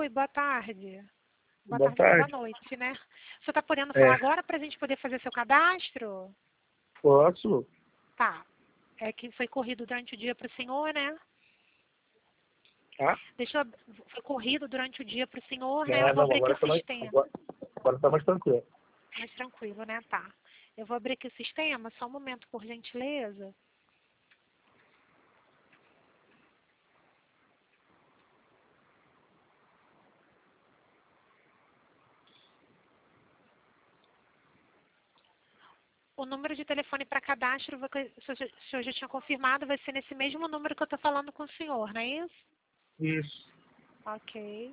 Oi, boa tarde. Boa Boa tarde, não, boa tarde. noite, né? Você está podendo falar É, agora para a gente poder fazer seu cadastro? posso? Tá. É que foi corrido durante o dia para o senhor, né? Tá? Foi corrido durante o dia para o senhor, né? Eu É, vou não, abrir aqui agora o tá mais, sistema. agora tá mais tranquilo. Mais tranquilo, né? Tá. Eu vou abrir aqui o sistema, só um momento, por gentileza. O número de telefone para cadastro, se o senhor já tinha confirmado, vai ser nesse mesmo número que eu estou falando com o senhor, não é isso? Isso. Ok.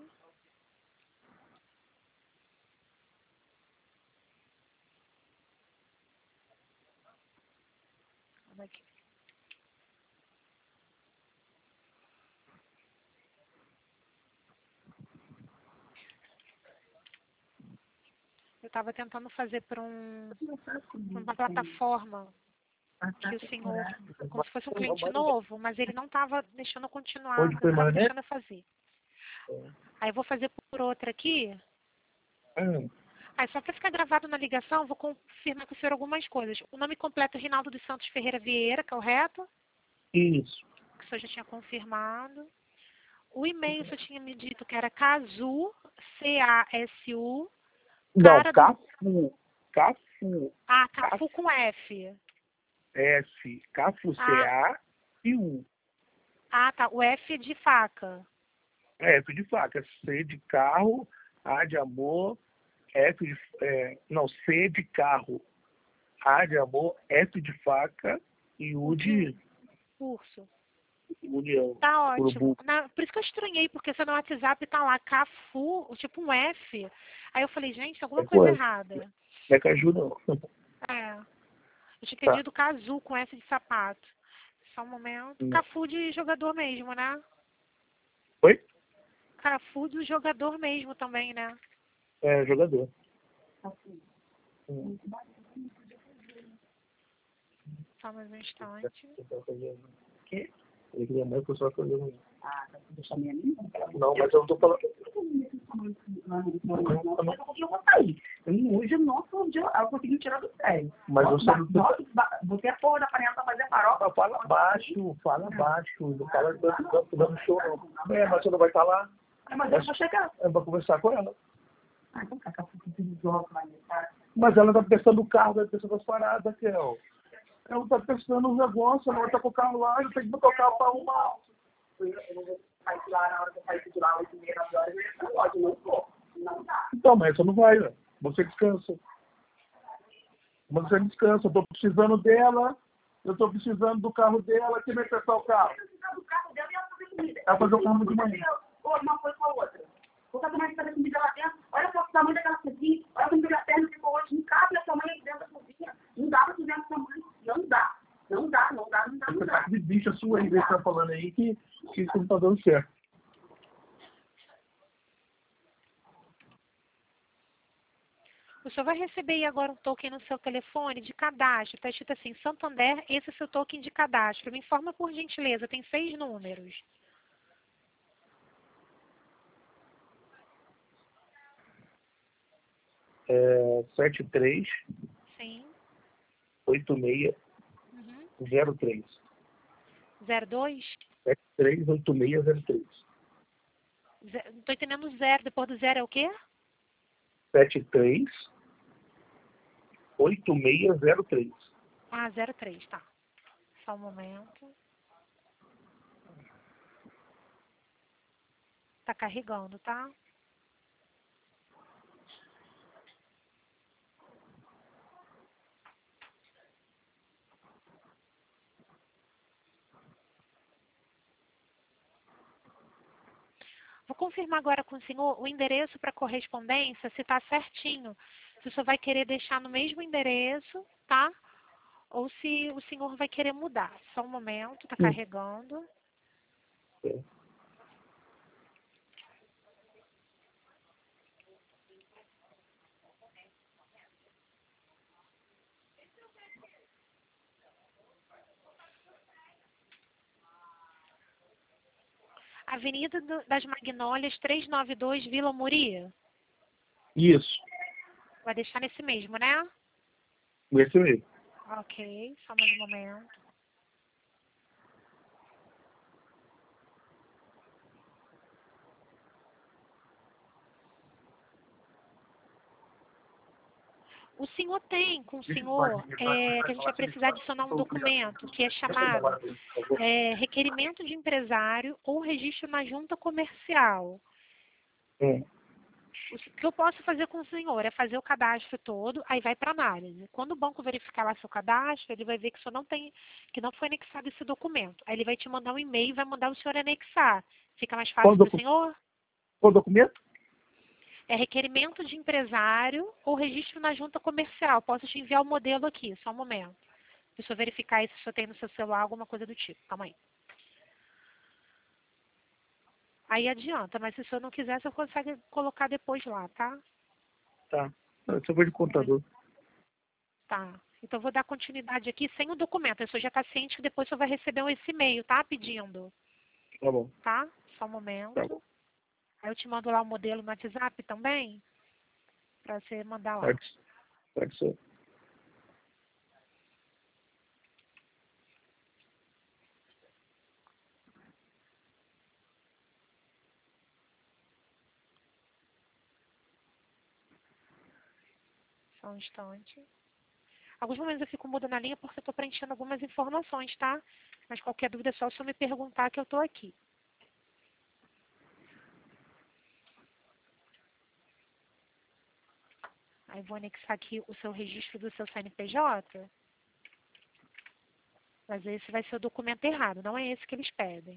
Vamos aqui. Eu estava tentando fazer por uma plataforma que o senhor, como se fosse um cliente novo, mas ele não estava deixando eu continuar, Hoje não foi estava maionese? deixando eu fazer. Aí eu vou fazer por outra aqui. Hum, Aí só para ficar gravado na ligação, vou confirmar com o senhor algumas coisas. O nome completo é Rinaldo dos Santos Ferreira Vieira, correto? isso. Que o senhor já tinha confirmado. O e-mail o senhor tinha me dito que era Casu, C-A-S-U, Não, cara do... Cafu. Cafu. Ah, Cafu. Cafu com F. S. Cafu Ah, C-A e U. tá. O F de faca. F de faca. C de carro. A de amor. F de... não, C de carro. A de amor. F de faca. E O U de de urso. união. Tá ótimo. Urubu. Por isso que eu estranhei, porque seu meu WhatsApp tá lá, Cafu, tipo um F. Aí eu falei, gente, tem alguma É com coisa F. errada. Não é caju, não. É. Eu tinha Tá. entendido Cazu com S de sapato. Só um momento. Não. Cafu de jogador mesmo, né? Oi? Cafu do jogador mesmo também, né? É, jogador. Só mais um instante. O quê? Ele queria mais que eu só fazendo. Ah, tá deixar minha amiga? Não, mas eu não tô falando. Eu vou sair. Hoje, nosso dia, eu consegui tirar do sério. Mas eu só. Você é porra da panela pra fazer farofa? Fala baixo, fala baixo. Não fala dando show, não. É, mas você não vai estar lá. Mas eu vou chegar. É pra conversar com ela. Ah, então tá, mas ela tá pensando no carro, tá pensando nas paradas, Kel. Ela tá pensando no negócio, ela tá com o carro lá, eu tenho que botar o carro pra arrumar. Eu não vou sair de lá na hora que eu sair de lá, 8h30, 9h, eu não pode, não vou. Não dá. Então, mas você não vai, né? Você descansa. Você descansa, eu tô precisando dela, eu tô precisando do carro dela, quem vai prestar o carro? Eu tô precisando do carro dela e ela fazer comida. Ela fazer o carro de manhã. Uma coisa com a outra. Vou fazer mais fazer comida lá dentro. Olha só o tamanho daquela cozinha. Olha como a perna ficou hoje. Não cabe a sua mãe dentro da cozinha. Não dá pra fazer a sua mãe. Não dá. Não dá, não dá, não dá, não dá. Essa bicha sua aí, que tá falando aí, que não tá dando certo. O senhor vai receber aí agora um token no seu telefone de cadastro. Está escrito assim, Santander, esse é seu token de cadastro. Me informa por gentileza, tem 6 números. É 73 Sim. 86 Uhum. 03. 02? 73 8603. Não estou entendendo zero. Depois do zero é o quê? 73 8603. Ah, 03, tá. Só um momento. Tá carregando, tá? Vou confirmar agora com o senhor o endereço para correspondência, se está certinho. Se o senhor vai querer deixar no mesmo endereço, tá? Ou se o senhor vai querer mudar. Só um momento, está carregando. Avenida das Magnólias, 392, Vila Muri. Isso. Vai deixar nesse mesmo, né? Esse mesmo. Ok, só mais um momento. O senhor tem com o senhor que a gente vai precisar adicionar um documento que é chamado requerimento de empresário ou registro na junta comercial. O que eu posso fazer com o senhor é fazer o cadastro todo, aí vai para análise. Quando o banco verificar lá seu cadastro, ele vai ver que o senhor não tem, que não foi anexado esse documento. Aí ele vai te mandar um e-mail e vai mandar o senhor anexar. Fica mais fácil para o senhor? Qual documento? É requerimento de empresário ou registro na junta comercial. Posso te enviar o modelo aqui, só um momento. Deixa eu verificar aí se o senhor tem no seu celular alguma coisa do tipo. Calma aí. Aí adianta, mas se o senhor não quiser, o senhor consegue colocar depois lá, tá? Tá. Eu só vou de computador. Tá. Então, eu vou dar continuidade aqui sem o documento. O senhor já está ciente que depois o senhor vai receber esse e-mail, tá? Pedindo. Tá bom. Tá? Só um momento. Tá bom. Aí eu te mando lá o modelo no WhatsApp também, para você mandar lá. Pode ser. Só um instante. Alguns momentos eu fico muda na linha porque eu estou preenchendo algumas informações, tá? Mas qualquer dúvida é só o senhor me perguntar que eu estou aqui. Aí vou anexar aqui o seu registro do seu CNPJ. Mas esse vai ser o documento errado, não é esse que eles pedem.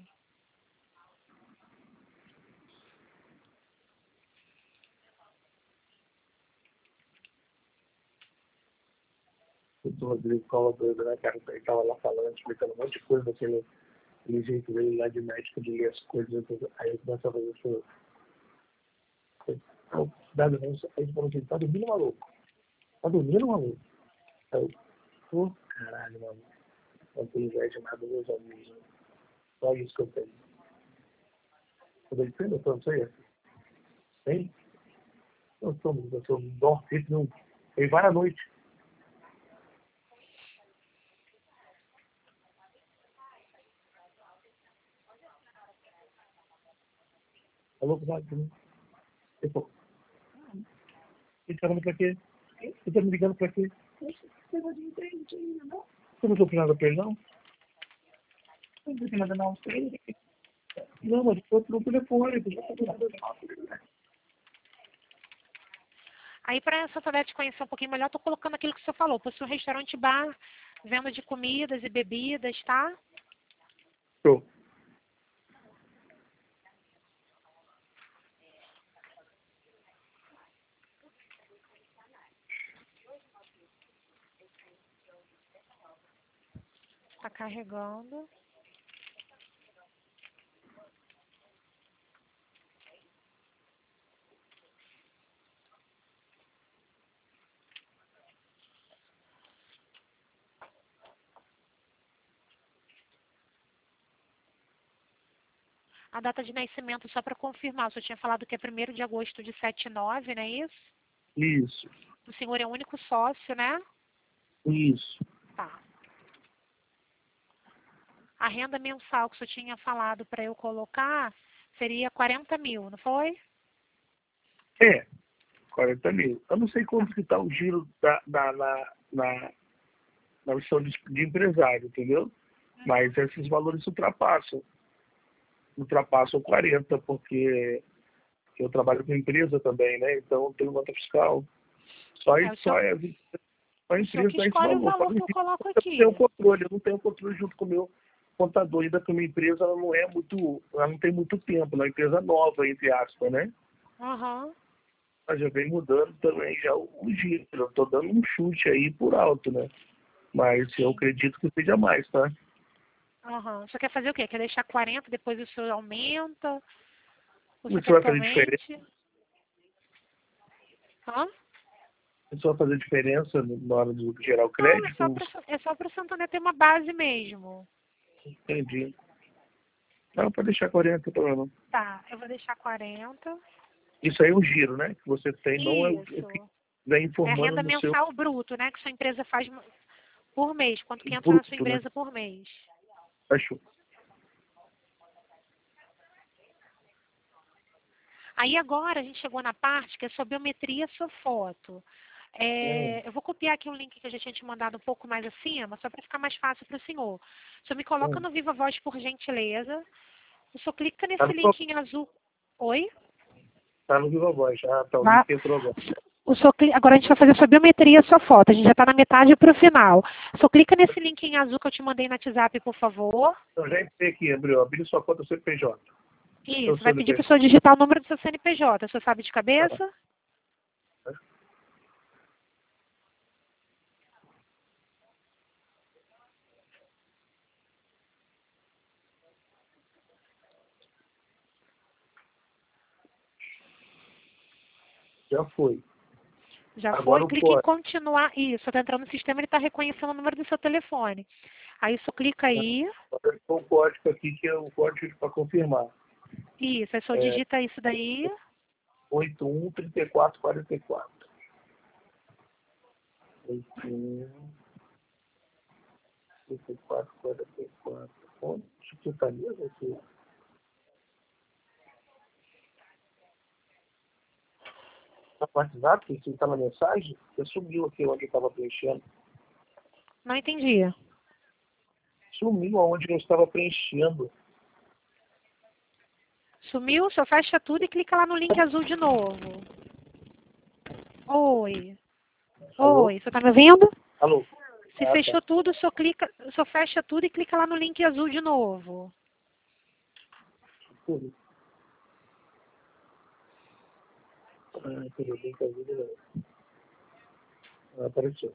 O Rodrigo ficava doido, né, cara? Ele tava lá falando, explicando um monte de coisa, aquele jeito dele lá de médico de ler as coisas. Aí ele começa a fazer isso. Aí ele falou assim, tá dormindo, maluco? Tá dormindo, maluco? Aí eu, pô, caralho, mano. Não tem inveja nada dos meus amigos. Só isso que eu tenho. Quando ele tem noção disso aí? Tem? Eu não dormo, não. Ele vai à noite. Falou com o ele falou, ele tá ligando pra quê? Ele tá me ligando pra quê? Você não entende ainda, não? Você não tô nada pra ele, não? Não tem nada não, não, mas foi pro telefone. Aí, para essa poder te conhecer um pouquinho melhor, estou colocando aquilo que o senhor falou. Possui um restaurante bar, venda de comidas e bebidas, tá? Show. Está carregando. A data de nascimento, só para confirmar, o senhor tinha falado que é 1º de agosto de 79, não é isso? Isso. O senhor é o único sócio, né? Isso. Tá. A renda mensal que o senhor tinha falado para eu colocar seria 40 mil, não foi? 40 mil. Eu não sei quanto que está o giro na missão de empresário, entendeu? Mas esses valores ultrapassam 40, porque eu trabalho com empresa também, né? Então tem nota fiscal. A empresa dá esse o valor. valor que eu coloco aqui. Eu não tenho controle junto com o meu contador, ainda que uma empresa ela não tem muito tempo, uma empresa nova, entre aspas, né? Aham. Mas já vem mudando também já o giro. Eu estou dando um chute aí por alto, né? Mas eu acredito que seja mais, tá? Aham. Você quer fazer o quê? Quer deixar 40, depois o senhor aumenta? Ou você Isso quer vai que fazer diferença? aumente? Hã? Isso vai fazer diferença na hora de gerar o Não, crédito? é só para o Santander ter uma base mesmo. Entendi. Não, pode deixar 40, não tem problema não. Tá, eu vou deixar 40. Isso aí é o giro, né? Que você tem, não é o Isso. que vem É a informando renda no seu mensal bruto, né? Que sua empresa faz por mês. Quanto que entra na sua bruto, né? empresa por mês. Fechou. Aí agora a gente chegou na parte que é sua biometria, sua foto. Eu vou copiar aqui um link que eu já tinha te mandado um pouco mais acima, só para ficar mais fácil para o senhor. O senhor me coloca no Viva Voz, por gentileza. O senhor clica Tá nesse no, link em azul. Oi? tá no Viva Voz. Ah, tá. O Vá. link entrou agora. Agora a gente vai fazer sua biometria, sua foto. A gente já está na metade para o final. Só clica nesse link em azul que eu te mandei no WhatsApp, por favor. Então já entrei aqui, abriu. Abri sua conta CPJ. Isso, vai pedir para o senhor digitar o número do seu CNPJ. O senhor sabe de cabeça? Já foi. Já Agora foi, clique em continuar. Isso, está entrando no sistema, ele está reconhecendo o número do seu telefone. Aí só clica aí. Agora tem um código aqui que é o código para confirmar. Isso, aí só digita isso daí. 813444. 813444. Onde que tá mesmo aqui? No WhatsApp, que está na mensagem, você sumiu aqui onde eu estava preenchendo. Não entendi. Sumiu aonde eu estava preenchendo. Sumiu, só fecha tudo e clica lá no link azul de novo. Oi. Alô? Oi, você tá me ouvindo? Alô? Se fechou tudo, só fecha tudo e clica lá no link azul de novo. Tudo. Peraí, link azul de novo. Apareceu.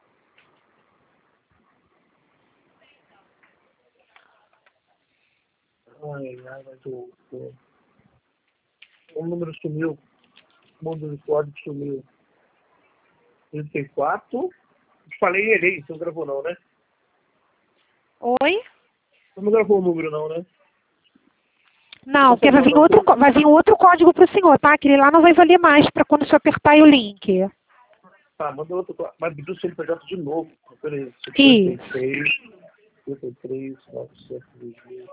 Mas o número sumiu. O número de código sumiu. 34. Falei ele, você não gravou não, né? Oi? Você não gravou o número não, né? Não, porque vai vir outro código pro senhor, tá? Aquele lá não vai valer mais para quando o senhor apertar aí o link. Tá, manda outro. Mas pediu o CNPJ de novo. Peraí. Isso. 53, 920,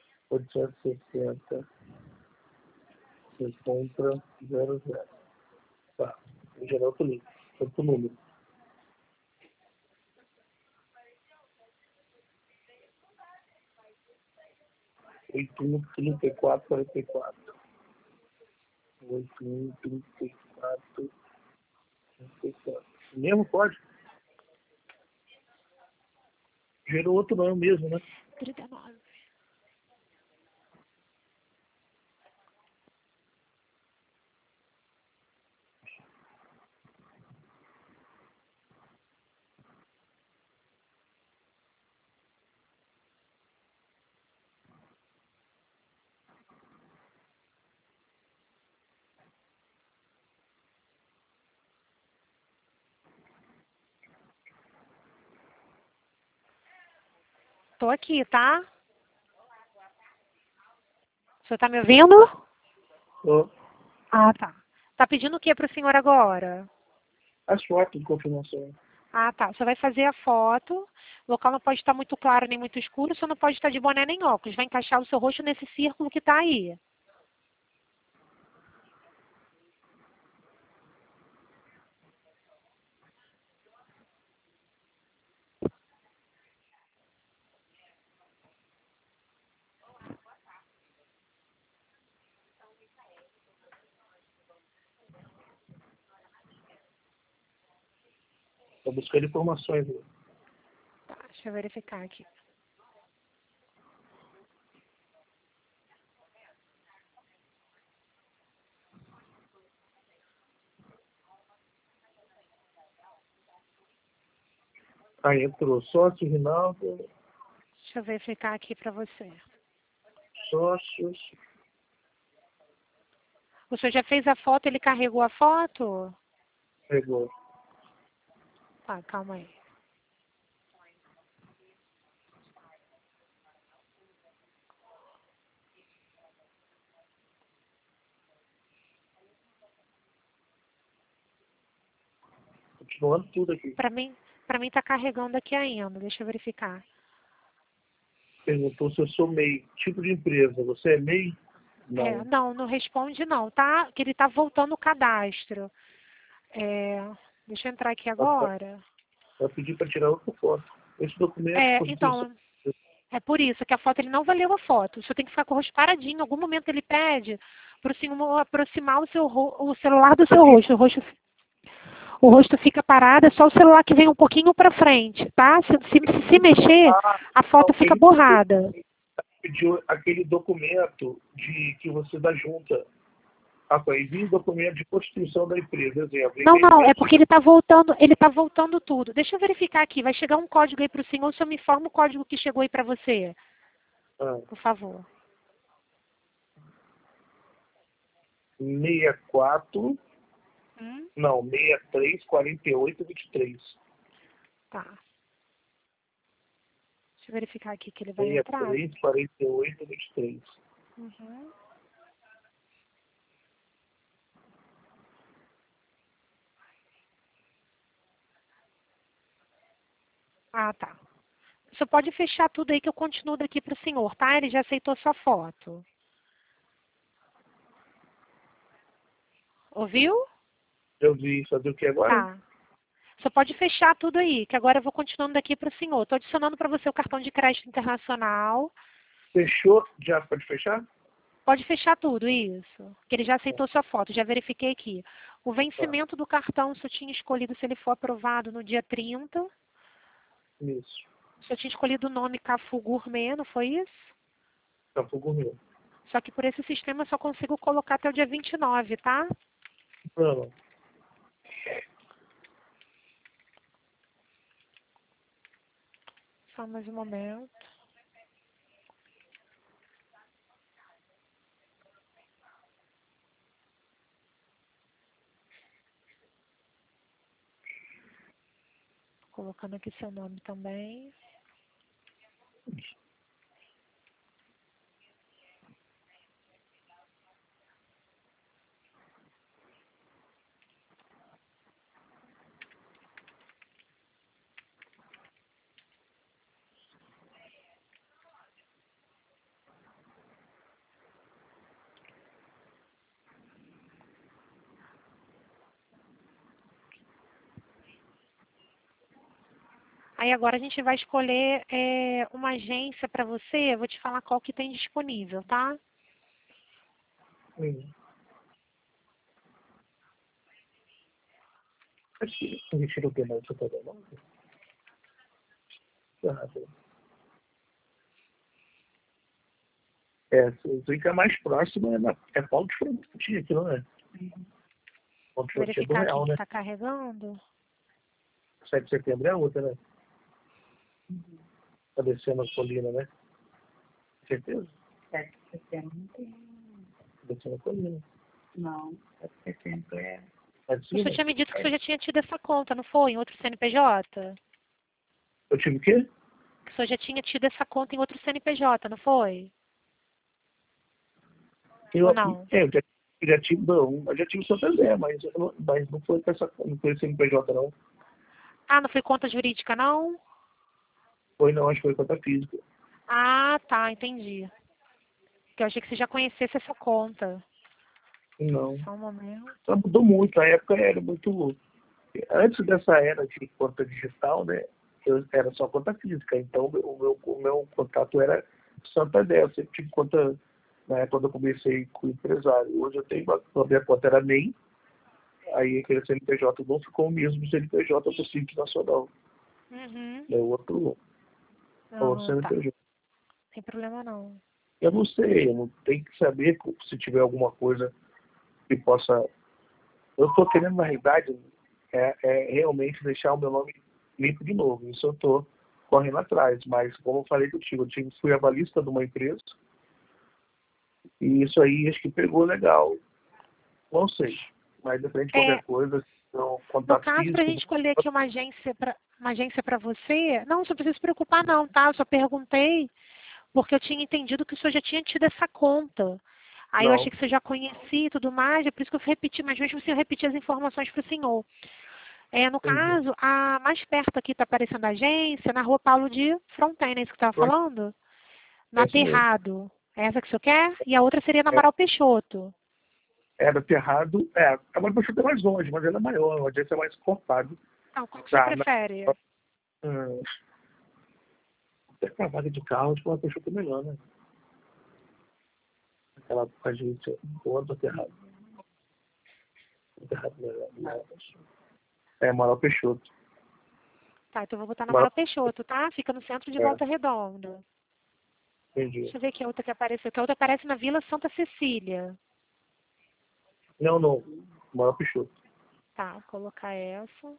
860, 60, 00. Tá. Vou gerar outro link. Outro número. 813444. 813444. Mesmo código. Gerou outro não mesmo, né? 39. Tô aqui, tá? O senhor tá me ouvindo? Ó, Ah, tá. Tá pedindo o que pro senhor agora? as fotos de confirmação. Ah, tá. Você vai fazer a foto. O local não pode estar muito claro nem muito escuro. Você não pode estar de boné nem óculos. Vai encaixar o seu rosto nesse círculo que tá aí. Estou buscando informações. Tá, deixa eu verificar aqui. Aí entrou sócio, Rinaldo, Deixa eu verificar aqui pra você. sócios. O senhor já fez a foto, ele carregou a foto? Pegou. Tá, calma aí. continuando tudo aqui. Para mim tá carregando aqui ainda. Deixa eu verificar. Perguntou se eu sou MEI. Tipo de empresa, você é MEI? Não. Não responde não, tá? Que ele tá voltando o cadastro. Deixa eu entrar aqui agora. Vai pedir para tirar outra foto. Esse documento... Então, é por isso que a foto ele não valeu a foto. O senhor tem que ficar com o rosto paradinho. Em algum momento ele pede para o senhor aproximar o celular do seu rosto. O rosto fica parado, é só o celular que vem um pouquinho para frente, tá? Se mexer, a foto fica borrada. Pediu aquele documento que você dá junta. Envie documento de constituição da empresa, exemplo. Não, é porque ele tá voltando tudo. Deixa eu verificar aqui, vai chegar um código aí para o senhor, o senhor me informa o código que chegou aí para você. Por favor. 64... Não, 63 48 23. Tá. Deixa eu verificar aqui que ele vai entrar. 63 48 23. Ah, tá. Você pode fechar tudo aí que eu continuo daqui para o senhor, tá? Ele já aceitou sua foto. Ouviu? Eu vi. Fazer o que agora? Tá. Você pode fechar tudo aí, que agora eu vou continuando daqui para o senhor. Estou adicionando para você o cartão de crédito internacional. Fechou? Já pode fechar? Pode fechar tudo, isso. Que ele já aceitou sua foto, já verifiquei aqui. O vencimento do cartão, o senhor tinha escolhido se ele for aprovado no dia 30. Isso. O senhor tinha escolhido o nome Cafu Gourmet, não foi isso? Cafu Gourmet. Só que por esse sistema eu só consigo colocar até o dia 29, tá? Não. Só mais um momento. Colocando aqui seu nome também. Aí agora a gente vai escolher uma agência para você. Eu vou te falar qual que tem disponível, tá? Aqui, retira o penal do seu telemóvel. Fica mais próximo é Paulo de Frontin aqui, não é? Paulo de Frontin é do Verificar Real, aqui né? que está carregando. 7 de setembro é a outra, né? Tá descendo a colina, né? Certeza? 7 de setembro não tem. Descendo a colina. Não, 7 de setembro é. O senhor tinha me dito que o senhor já tinha tido essa conta, não foi? Em outro CNPJ? Eu tive o quê? Que o senhor já tinha tido essa conta em outro CNPJ, não foi? Ou não? Eu já tive, não, eu já tive o Santander, mas não foi com essa, não foi CNPJ, não. Ah, não foi conta jurídica, não? Foi não, acho que foi conta física. Ah, tá, entendi. Porque eu achei que você já conhecesse essa conta. Não. Só um momento. Ela mudou muito, a época era muito... Antes dessa era de conta digital, né, era só conta física, então o meu contato era Santander, eu sempre tive conta, na época quando eu comecei com o empresário. Hoje eu tenho, a minha conta era MEI, aí aquele CNPJ não ficou o mesmo CNPJ do Simples Nacional. É o outro CNPJ. Não tem problema não. Eu não sei, eu não tenho que saber se tiver alguma coisa que possa... Eu estou querendo, na realidade, realmente deixar o meu nome limpo de novo. Isso eu estou correndo atrás. Mas, como eu falei contigo, fui avalista de uma empresa e isso aí acho que pegou legal. Não sei. Mas, depende de qualquer coisa, então, contato no caso, físico... para a gente escolher aqui uma agência para você, não precisa se preocupar não, tá? Eu só perguntei porque eu tinha entendido que o senhor já tinha tido essa conta. Aí eu achei que você já conhecia e tudo mais, é por isso que eu repeti, mas mesmo assim eu repeti as informações para o senhor. No caso, a mais perto aqui está aparecendo a agência, na rua Paulo de Fronteira, é isso que você estava falando? No Aterrado. É essa que o senhor quer? E a outra seria na Amaral Peixoto. No Aterrado, a Amaral Peixoto é mais longe, mas ela é maior, a agência é mais cortada. Então, qual que você prefere? Até com a vaga de carro, acho que Amaral Peixoto é melhor, né? Aquela agência boa do Aterrado. Aterrado melhor. Amaral Peixoto. Tá, então eu vou botar na Amaral Peixoto, tá? Fica no centro de Volta Redonda. Entendi. Deixa eu ver que a outra que apareceu. Que a outra aparece na Vila Santa Cecília. Não. Amaral Peixoto. Tá, vou colocar essa.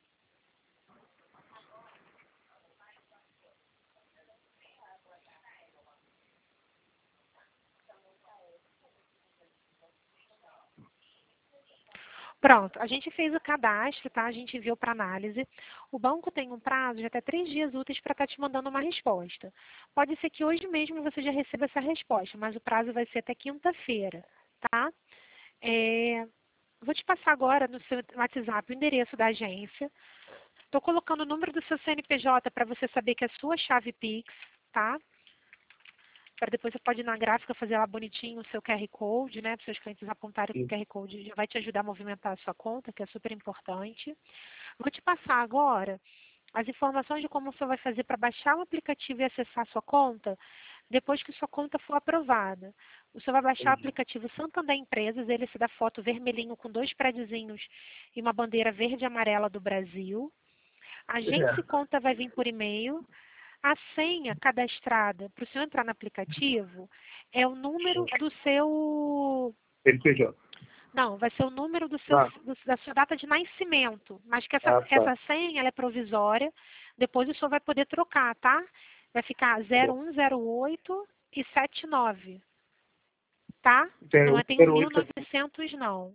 Pronto, a gente fez o cadastro, tá? A gente enviou para análise. O banco tem um prazo de até 3 dias úteis para estar te mandando uma resposta. Pode ser que hoje mesmo você já receba essa resposta, mas o prazo vai ser até quinta-feira, tá? Vou te passar agora no seu WhatsApp o endereço da agência. Estou colocando o número do seu CNPJ para você saber que é a sua chave Pix, tá? Para depois você pode ir na gráfica fazer lá bonitinho o seu QR Code, né? Para os seus clientes apontarem com o QR Code, já vai te ajudar a movimentar a sua conta, que é super importante. Vou te passar agora as informações de como você vai fazer para baixar o aplicativo e acessar a sua conta depois que sua conta for aprovada. Você vai baixar o aplicativo Santander Empresas, ele se dá foto vermelhinho com 2 prédiozinhos e uma bandeira verde e amarela do Brasil. A agência e conta vai vir por e-mail. A senha cadastrada para o senhor entrar no aplicativo é o número do seu... CNPJ. Não, vai ser o número do seu, da sua data de nascimento. Mas que essa senha ela é provisória. Depois o senhor vai poder trocar, tá? Vai ficar 0108 e 79. Tá? Não tem 1900 não.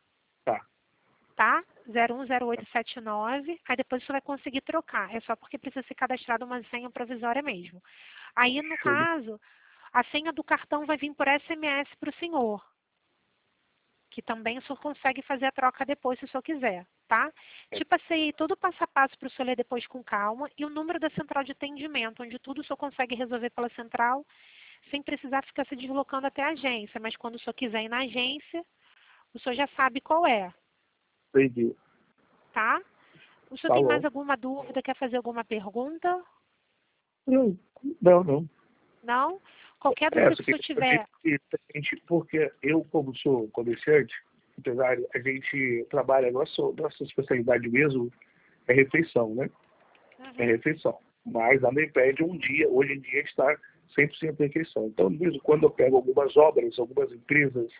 Tá? 010879, aí depois você vai conseguir trocar. É só porque precisa ser cadastrado uma senha provisória mesmo. Aí, no caso, a senha do cartão vai vir por SMS para o senhor. Que também o senhor consegue fazer a troca depois, se o senhor quiser, tá? Te passei todo o passo a passo para o senhor ler depois com calma e o número da central de atendimento, onde tudo o senhor consegue resolver pela central, sem precisar ficar se deslocando até a agência. Mas quando o senhor quiser ir na agência, o senhor já sabe qual é. Entendi. Tá? O senhor tem mais alguma dúvida? Quer fazer alguma pergunta? Não. Não? Qualquer dúvida que o senhor tiver. Porque eu, como sou comerciante, empresário, a gente trabalha, nossa especialidade mesmo é refeição, né? É refeição. Mas nada impede hoje em dia, estar 100% em refeição. Então, mesmo quando eu pego algumas obras, algumas empresas,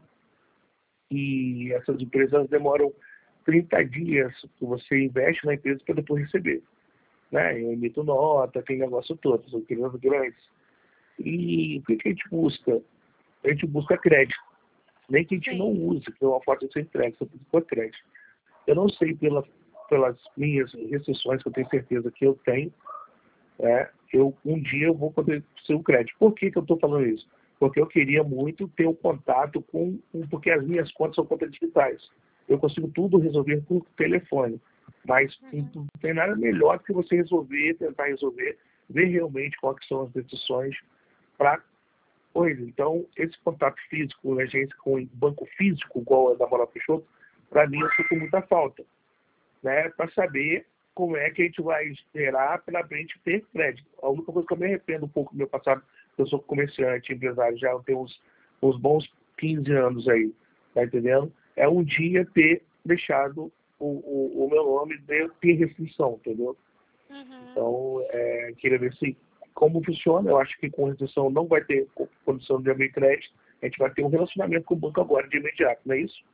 e essas empresas demoram 30 dias que você investe na empresa para depois receber. Né? Eu emito nota, tem negócio todo, são empresas grandes. E o que a gente busca? A gente busca crédito. Nem que a gente não use, que é uma forma de ser entregue, você busca crédito. Eu não sei pelas minhas restrições, que eu tenho certeza que eu tenho, um dia eu vou poder ser um crédito. Por que eu estou falando isso? Porque eu queria muito ter um contato porque as minhas contas são contas digitais. Eu consigo tudo resolver por telefone. Mas não tem nada melhor do que você tentar resolver, ver realmente quais são as decisões para coisa. Então, esse contato físico, a agência com banco físico, igual a da Amaral Peixoto, para mim eu sinto muita falta. Né? Para saber como é que a gente vai esperar para a gente ter crédito. A única coisa que eu me arrependo um pouco do meu passado, eu sou comerciante, empresário, já tenho uns bons 15 anos aí, tá entendendo? É um dia ter deixado o meu nome ter restrição, entendeu? Então, queria ver se como funciona. Eu acho que com restrição não vai ter condição de abrir crédito, a gente vai ter um relacionamento com o banco agora, de imediato, não é isso?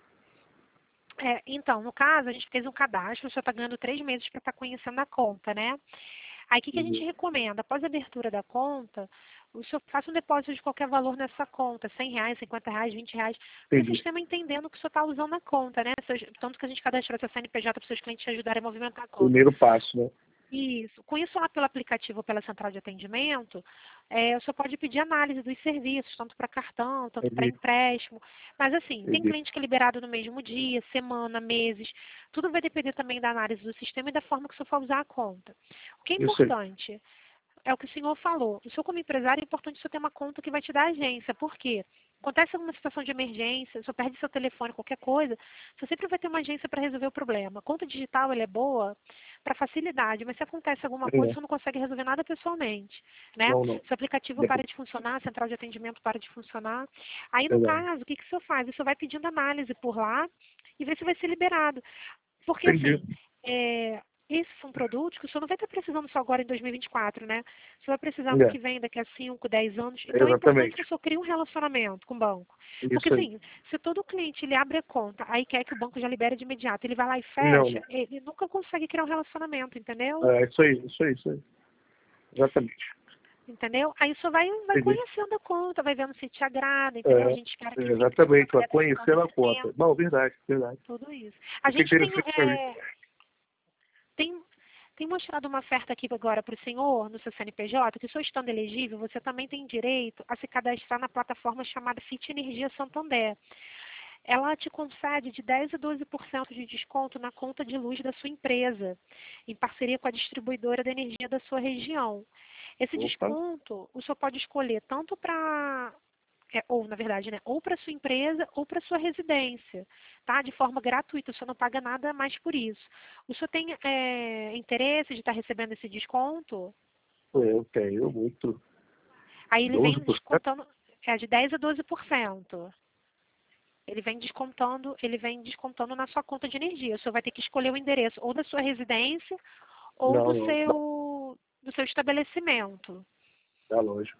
Então, no caso, a gente fez um cadastro, o senhor está ganhando 3 meses para estar conhecendo a conta, né? Aí, o que a gente recomenda? Após a abertura da conta, o senhor faça um depósito de qualquer valor nessa conta, R$100, R$50, R$20, para o sistema entendendo que o senhor está usando a conta, né? Tanto que a gente cadastrou essa CNPJ para os seus clientes te ajudarem a movimentar a conta. Primeiro passo, né? Isso. Com isso lá pelo aplicativo ou pela central de atendimento, o senhor pode pedir análise dos serviços, tanto para cartão, tanto para Entendi. empréstimo. Mas assim, tem Entendi. cliente que é liberado no mesmo dia, semana, meses. Tudo vai depender também da análise do sistema e da forma que o senhor for usar a conta. O que é Eu sei. importante é o que o senhor falou. O senhor, como empresário, é importante o senhor ter uma conta que vai te dar agência. Por quê? Acontece alguma situação de emergência, o senhor perde seu telefone, qualquer coisa, você sempre vai ter uma agência para resolver o problema. A conta digital ela é boa para facilidade, mas se acontece alguma coisa, Não, você não consegue resolver nada pessoalmente, né? não. Se o aplicativo para de funcionar, a central de atendimento para de funcionar. Aí, no Legal. caso, o que o senhor faz? O senhor vai pedindo análise por lá e vê se vai ser liberado. Porque, Entendi. assim, esses são produtos que o senhor não vai estar precisando só agora em 2024, né? O senhor vai precisar no É, que vem, daqui a 5, 10 anos. Então, é importante que exatamente. o senhor crie um relacionamento com o banco. Porque, Isso aí. assim, se todo cliente ele abre a conta, aí quer que o banco já libere de imediato, ele vai lá e Não, fecha, não. ele nunca consegue criar um relacionamento, entendeu? É isso aí, isso aí, isso aí. Exatamente. Entendeu? Aí o senhor vai Entendi. conhecendo a conta, vai vendo se te agrada, entendeu? A É, gente espera que sempre tenha exatamente, vai completo de conhecer a 50%, conta. Não, verdade, verdade. tudo isso. A Isso é gente tem, interessante para mim. tem Tem mostrado uma oferta aqui agora para o senhor, no seu CNPJ, que o senhor estando elegível, você também tem direito a se cadastrar na plataforma chamada Fit Energia Santander. Ela te concede de 10% a 12% de desconto na conta de luz da sua empresa, em parceria com a distribuidora de energia da sua região. Esse Opa, desconto, o senhor pode escolher tanto para ou na verdade, né, ou para sua empresa ou para sua residência, tá? De forma gratuita, o senhor não paga nada mais por isso. O senhor tem interesse de estar recebendo esse desconto? eu tenho muito. Aí ele vem 12%? descontando, de 10% a 12%. Ele vem descontando na sua conta de energia. O senhor vai ter que escolher o endereço ou da sua residência ou Não, do não, não. seu estabelecimento. Tá lógico.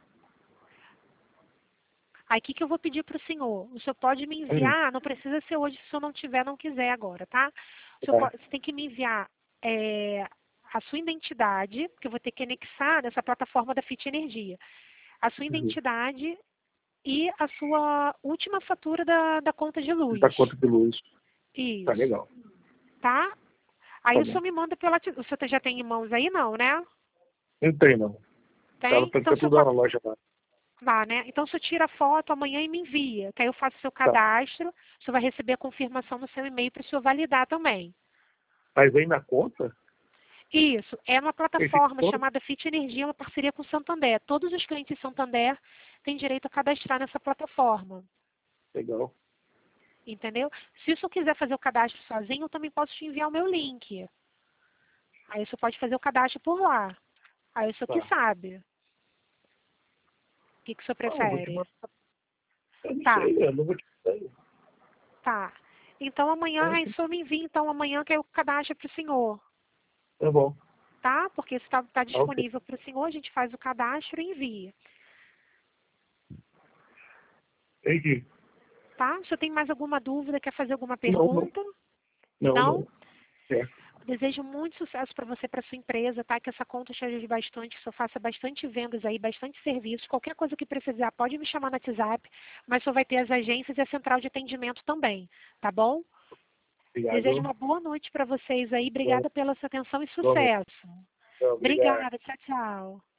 Aí o que eu vou pedir para o senhor? O senhor pode me enviar, não precisa ser hoje se o senhor não tiver, não quiser agora, tá? Tá. Você tem que me enviar a sua identidade, que eu vou ter que anexar nessa plataforma da Fit Energia. A sua Uhum. identidade e a sua última fatura da conta de luz. Da conta de luz. Tá Isso, legal. tá? Aí Tá o bom. senhor me manda pela... O senhor já tem em mãos aí, não, né? Não tem, não. Ela Tem? tá Então o senhor tudo lá pode... na loja lá. Lá, né? Então, o senhor tira a foto amanhã e me envia, que aí eu faço o seu Tá. cadastro, o senhor vai receber a confirmação no seu e-mail para o senhor validar também. Mas vem na conta? Isso, é uma Esse plataforma conta? chamada Fit Energia, uma parceria com o Santander. Todos os clientes Santander têm direito a cadastrar nessa plataforma, Legal. entendeu? Se o senhor quiser fazer o cadastro sozinho, eu também posso te enviar o meu link. Aí o senhor pode fazer o cadastro por lá. Aí o senhor que Tá. sabe. O que o senhor Não, vou te prefere? mandar. Eu não Tá, sei, eu não vou te mandar. tá. Então amanhã, aí o senhor me envia então amanhã que eu cadastro para o senhor. Tá bom. Tá? Porque se está Tá ok. disponível para o senhor, a gente faz o cadastro e envia. Entendi. Tá? Se eu tem mais alguma dúvida, quer fazer alguma Não, não. pergunta? Não, Não? não. Certo. Desejo muito sucesso para você, para sua empresa, tá? Que essa conta te ajude bastante, que o senhor faça bastante vendas aí, bastante serviços. Qualquer coisa que precisar, pode me chamar no WhatsApp, mas o senhor vai ter as agências e a central de atendimento também, tá bom? Desejo Obrigado. uma boa noite para vocês aí. Bom, Obrigada pela sua atenção e bom, sucesso. obrigado. Obrigada. Tchau, tchau.